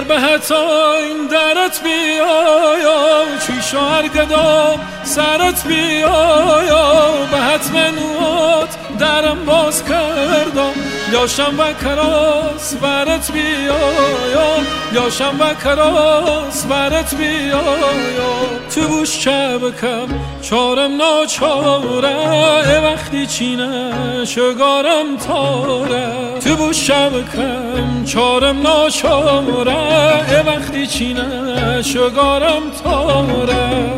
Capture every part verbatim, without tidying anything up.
به حتاین درت بیایا چی شوهر گدا سرت بیایا به حتم نوات درم باز کردم یاشم و کراس برت بیایا یاشم و کراس برت بیایا تو بوش چبکم چارم ناچاره وقتی چینه شگارم تاره تو بوش چبکم چارم ناچاره وقتی چینه شگارم تاره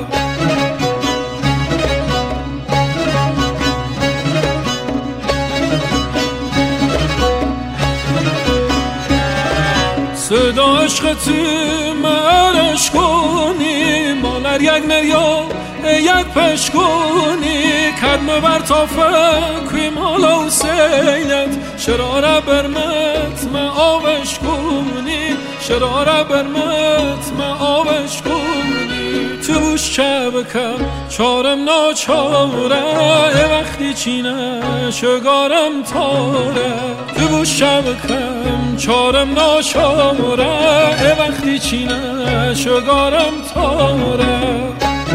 صدا عشق تو مرش کنی مالر یک نریا یک پش کنی کدم بر تافه کوی مالا و سیلت شراره برمت ما آبش کنی شراره برمت ما آبش کنی تو بوش چبکم چارم ناچاره وقتی چینه شگارم تاره تو بوش چبکم چارم ناچاره وقتی چینه شگارم تاره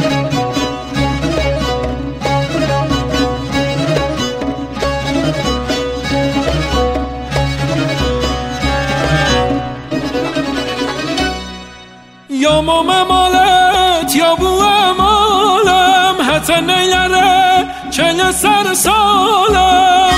یا مام مالت یا بو مالم حتی نیاره چنگ سر سالم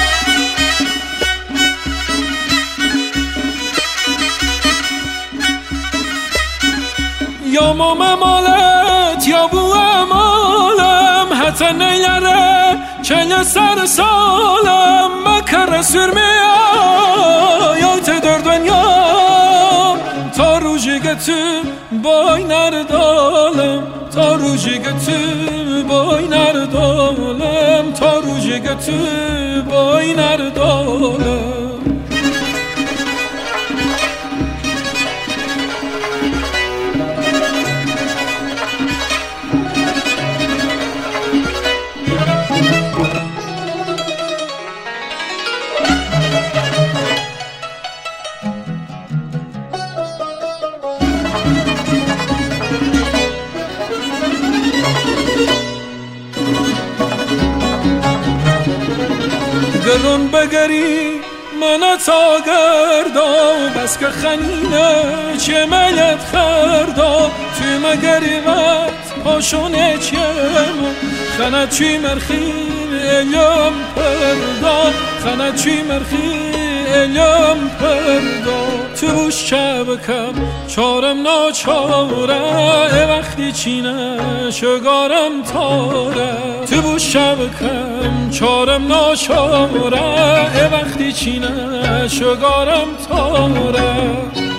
یا مام مالت یا بو مالم حتی نیاره چنگ سر سالم مکر سرمیا یا تدر دنیا تا روزی که تو بای نردالم تا روزی که تو بای نردالم تا روزی که تو بای نردالم گرون بگری من تا گردا بس که خنینه چه ملت خردا توی مگری وقت پاشونه چیمو خنه چی مرخین الیم پردا خنه چی مرخین الیم پردا تو بوش چبکم چارم ناچاره وقتی چینه شگارم تاره تو بوش چبکم چارم ناچاره وقتی چینه شگارم تاره